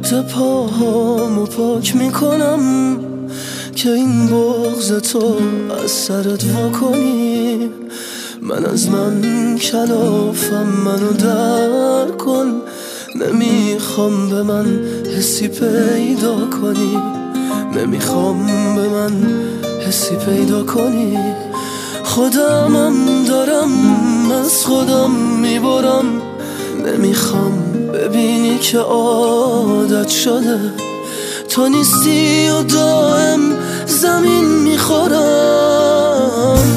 خورد پاهامو پاک میکنم که این بغض تو از سرت واکنی. من از من کلافم، منو در کن. نمیخوام به من حسی پیدا کنی، نمیخوام به من حسی پیدا کنی. خودمم دارم از خودم میبرم، نمیخوام ببینی که عادت شده تو نیستی و دائم زمین میخورم.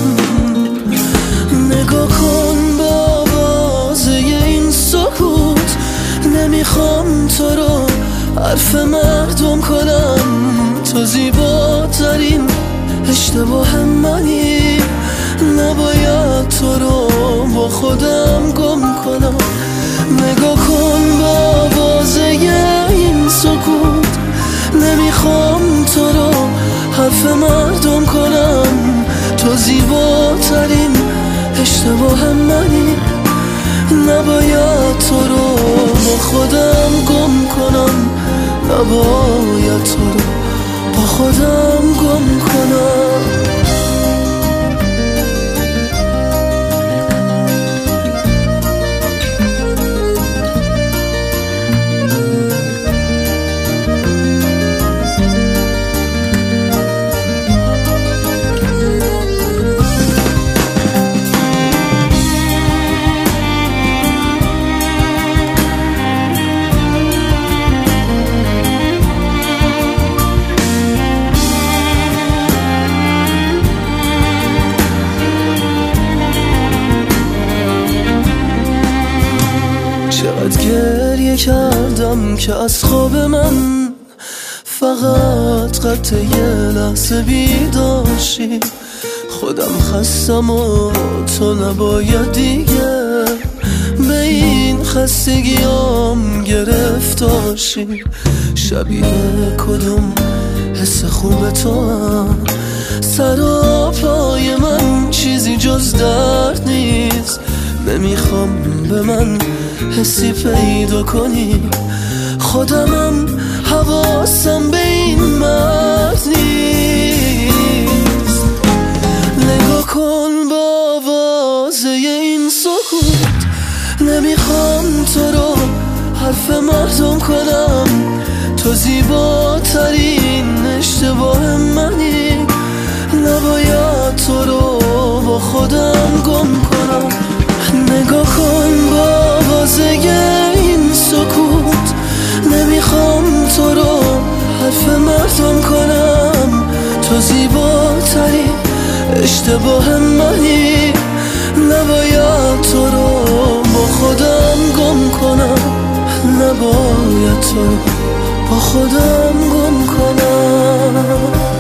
نگاه کن با آوازه این سکوت، نمیخوام تو رو حرف مردم کنم. تو زیباترین اشتباه منی، نباید تو رو با خودم گم کنم. نگاه کن با آوازه این سکوت، نمیخوام تو رو حرف مردم کنم. تو زیباترین اشتباه منی، نباید تو رو با خودم گم کنم. نباید تو رو با خودم گم کنم. چقدر گریه کردم که از خواب من فقط قطع یه لحظه بیداشی. خودم خستم و تو نباید دیگه به این خستگیام گرفتاشی. شبیه کدوم حس خوب تو هم، سر و پای من چیزی جز درد نیست. نمیخوام به من حسی پیدا کنی، خودمم حواسم به این مرد نیست. نگاه کن با آوازه این سکوت، نمیخوام تو رو حرف مردم کنم. تو زیباترین اشتباه منی، نباید تو رو با خودم گم کنم. نگاه کن با آوازه این سکوت، نمیخوام تو رو حرف مردم کنم. تو زیباترین اشتباه منی، نباید تو رو با خودم گم کنم. نباید تو رو با خودم گم کنم.